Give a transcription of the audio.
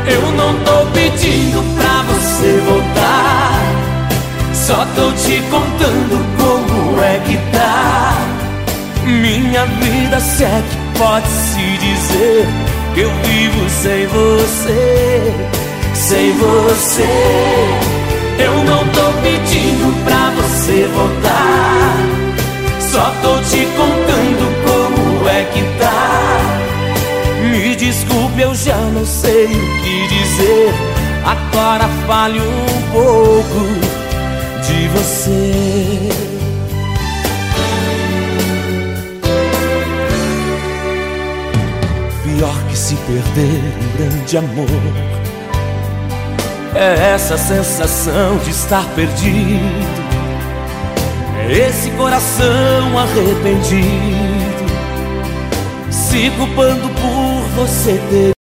Eu não tô pedindo pra você voltar, só tô te contando como é que tá minha vida, se é que pode se dizer que eu vivo sem você, sem você. Eu não tô pedindo pra você voltar, só tô te contando como é que tá. Me desculpe, eu já não sei o que dizer, agora fale um pouco de você. Pior que se perder um grande amor é essa sensação de estar perdido, é esse coração arrependido, se culpando por você ter